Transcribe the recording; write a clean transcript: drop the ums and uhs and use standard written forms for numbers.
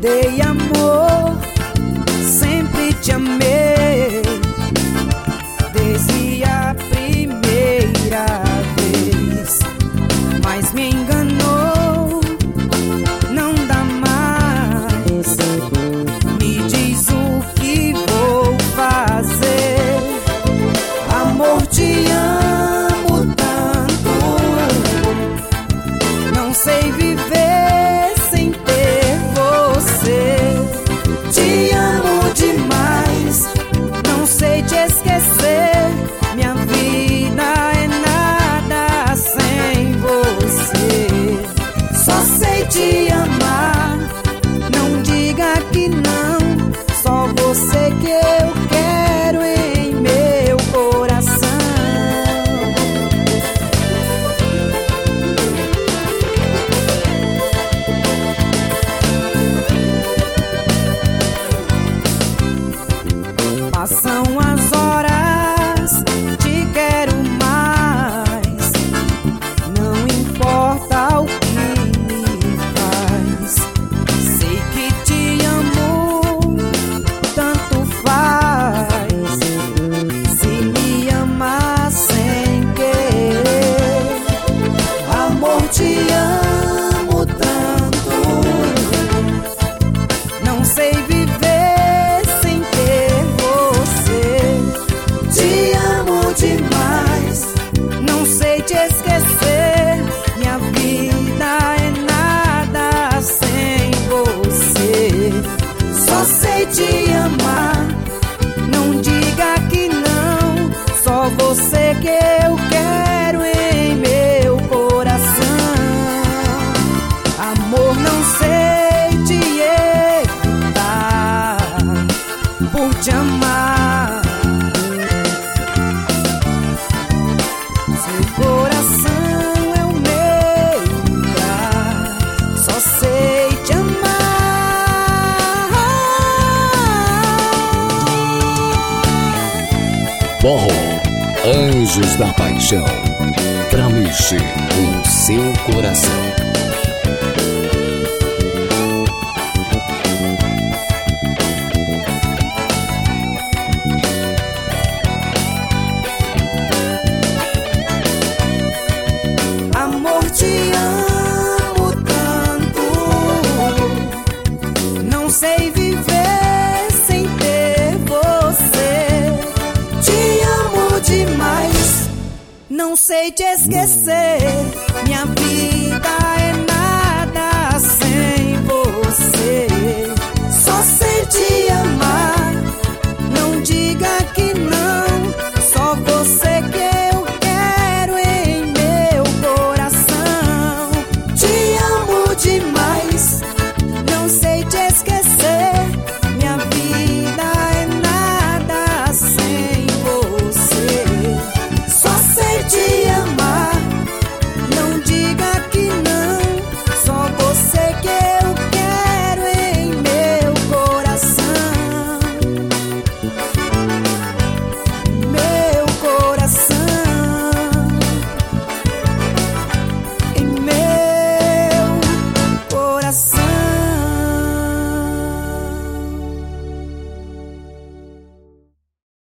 dei amor, sempre te amei, desde a primeira vez. Mas me enganou, não dá mais. Me diz o que vou fazer. Amor, te amo tanto, não sei viver sem ter você. Te amo demais, não sei te esquecer. Minha vida é nada sem você. Só sei te amar, não diga que não. Só você que eu quero em meu coração. Passam as horas, te quero mais. Não importa o que me faz. Sei que te amo, tanto faz. Se me amar sem querer. Amor, te amo tanto, não sei viver sem ter você. Te amo demais, não sei te esquecer. Minha vida é nada sem você. Só sei te amar, não diga que não. Só você que eu quero em meu coração. Amor, não sei te evitar por te amar. Seu coração é o meu lugar. Só sei te amar. Forró, Anjos da Paixão, pra mexer com seu coração. Amor, te amo tanto, não sei viver sem ter você. Te amo demais, não sei te esquecer. Minha vida